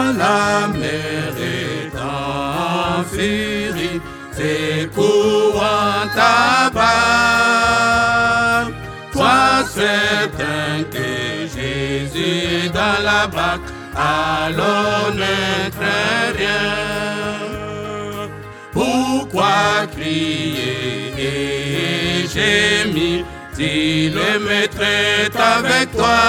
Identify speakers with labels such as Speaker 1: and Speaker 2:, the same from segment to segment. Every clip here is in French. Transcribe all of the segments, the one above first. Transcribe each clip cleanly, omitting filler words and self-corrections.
Speaker 1: la mer est en furie, ses courants t'abattent. Sois certain que Jésus est dans la barque, alors ne crains rien. Pourquoi crier et gémir si le maître est avec toi?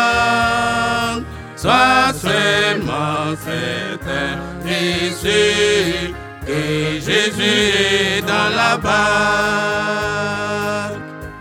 Speaker 1: Sois seulement certain et sûr que Jésus est dans la barque.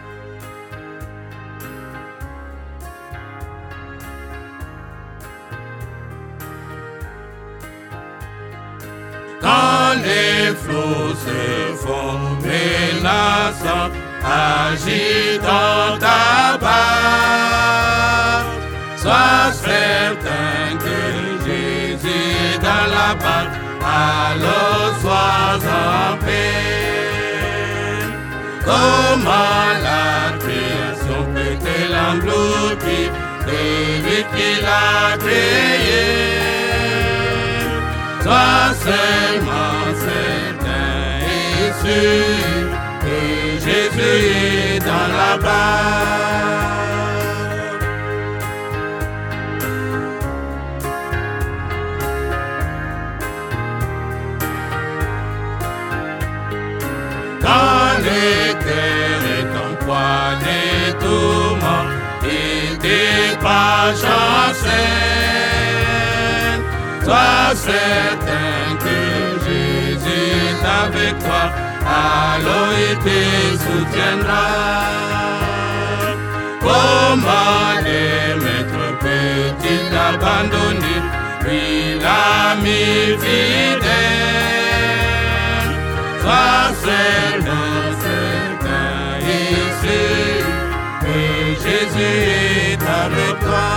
Speaker 1: Quand les flots se font menaçants, agis dans ta barque. Sois certain que Jésus est dans la barque, alors sois en paix. Comment la création peut-elle engloutir celui qui l'a créé? Sois seulement certain et sûr que Jésus est dans la barque. Quand le cœur est en poids des tourments, il dépasse en scène. Sois certain que Jésus est avec toi, alors il te soutiendra. Comment le maître peut-il t'abandonner, lui l'ami fidèle? Sois certain et sûr que Jésus est avec toi.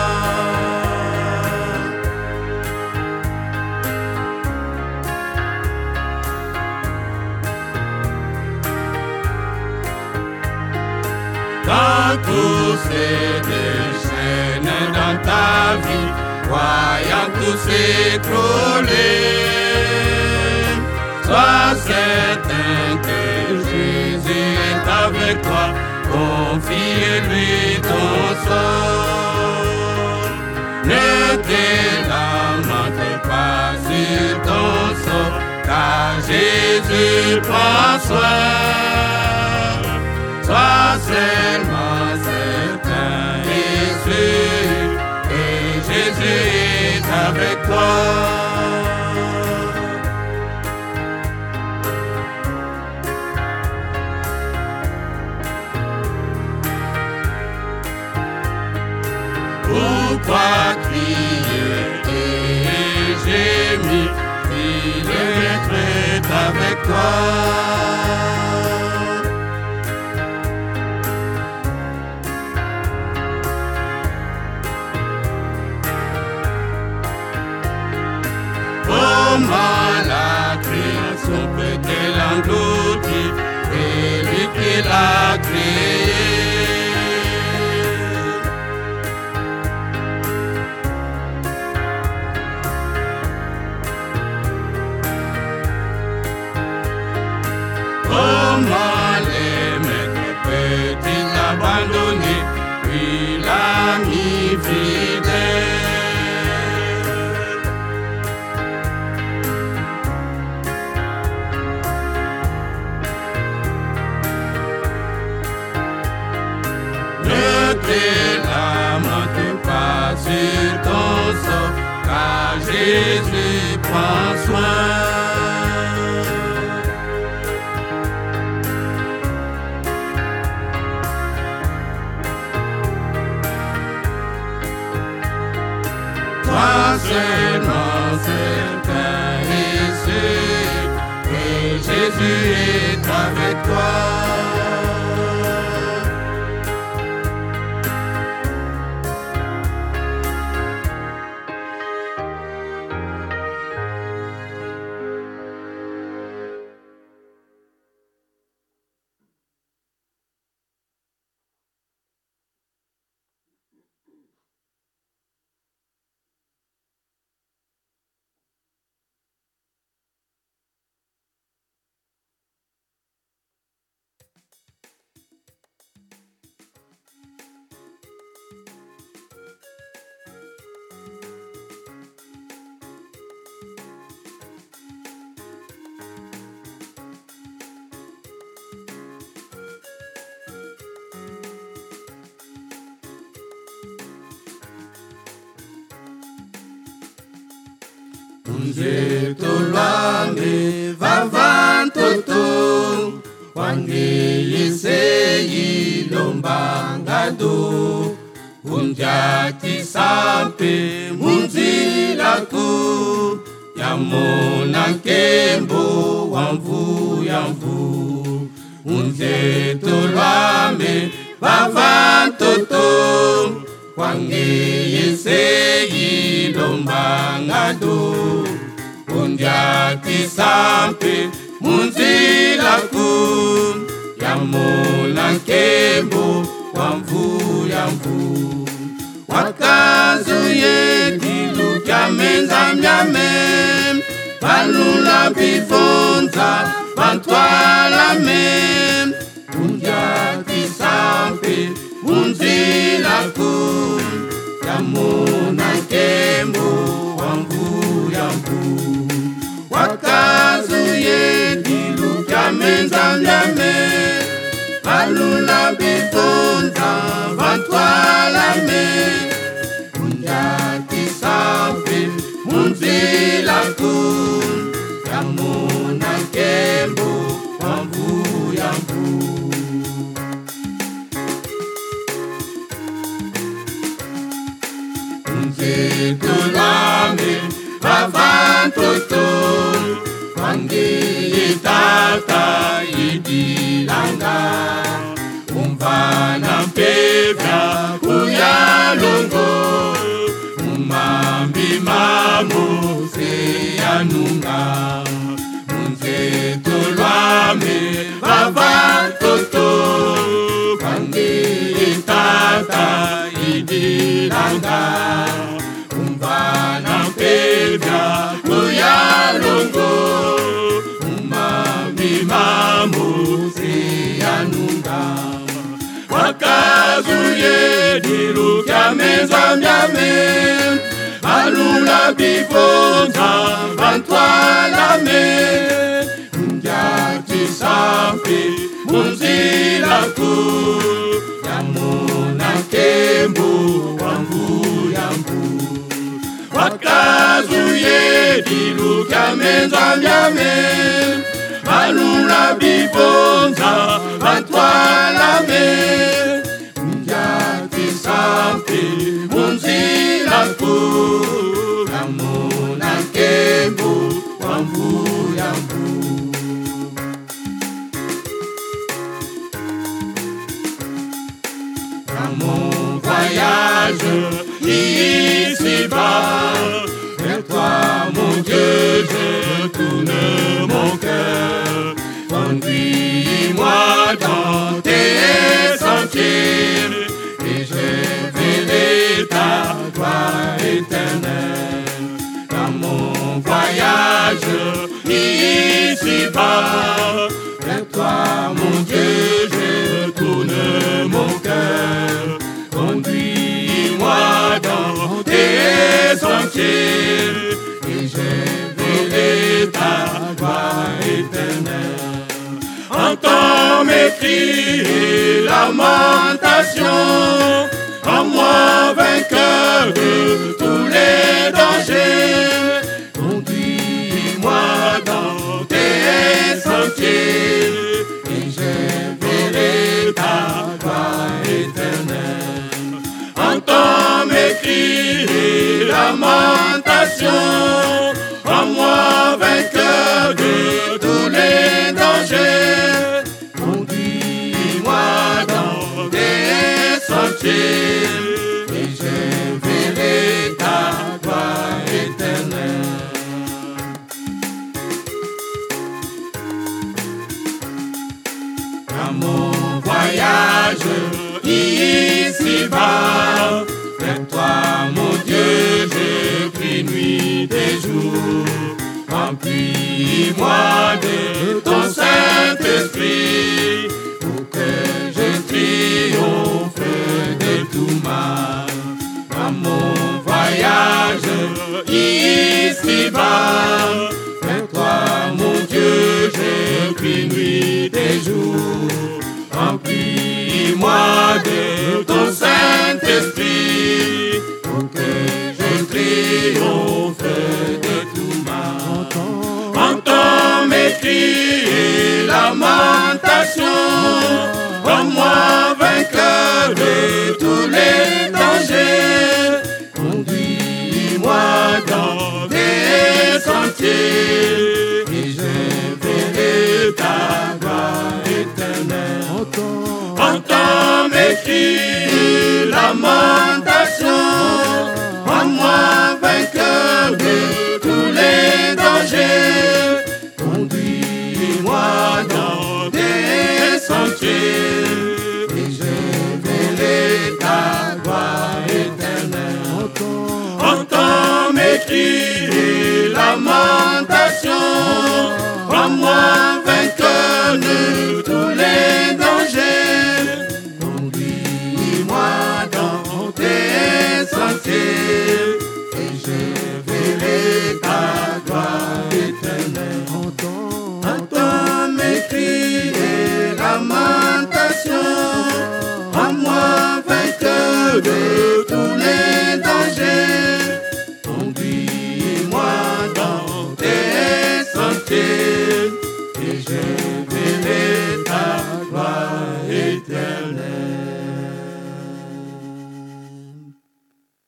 Speaker 1: Quand tout se déchaîne dans ta vie, voyant tout s'écrouler, sois certain que Jésus est avec toi, confie-lui ton sort. Ne te lamente pas sur ton sort, car Jésus prend soin. Sois seulement certain et sûr que Jésus est avec toi. Pourquoi crier et gémir si le maître est avec toi? Comment la création peut-elle engloutir celui qui l'a créé? Comment les maîtres peut-il abandonner, lui l'ami fidèle? Ne te lamente pas sur ton sort, car Jésus prend soin. Sois seulement certain et sûr que Jésus est avec toi. unzetolwame vavantoto wangeyesei lombangado unjati sampe munzilako yamona nkembo wamvu yamvu unzetolwame vavantoto wangeyesei lombangado unjati sampe munzilako yamona nkembo wamvu yamvu wakazuye dilu kyamenza myame balula bivonza bantwala me unjati sampe munzilako yamona nkembo wamvu yamvu wakazuye dilu kyamenza myame balula bivonza bantwala me unjati sampe munzilako yamona nkembo wamvu yamvu unzetolwame vavantoto wangeyetata idilanga umvana mpevya kuyalongo umambi mamo seyanunga unzetolwame vavantoto wangeyetata idilanga umvana mpevya kuyalongo umambi mamo seyanunga wakazuye dilu kyamenza myame balula bivonza bantwala me unjati sampe munzilako yamona nkembo wamvu yamvu wakazuye dilu kyamenza myame balula bivonza bantwala me unjati sampe munzilako yamona nkembo wamvu yamvu dans mon voyage ici-bas vers toi mon Dieu je tourne mon cœur conduis-moi dans tes sentiers et je verrai ta gloire éternelle. Dans mon voyage ici-bas, vers toi, mon Dieu, je tourne mon cœur. Conduis-moi dans tes sentiers et je verrai ta gloire éternelle. Entends mes cris et lamentations, en moi vainqueur de tous les dangers. Conduis-moi dans tes sentiers et je verrai ta gloire éternelle. Entends mes cris et lamentations, en moi vainqueur de tous les dangers. Conduis-moi dans tes sentiers et je verrai ta gloire éternelle. Dans mon voyage ici-bas, vers toi mon Dieu, je prie nuit et jour. Remplis-moi de ton Saint-Esprit pour que je triomphe de tout mal. Dans mon voyage ici-bas, vers toi mon Dieu, je prie nuit et jour. Remplis-moi de ton Saint-Esprit pour que je triomphe de tout mal. qui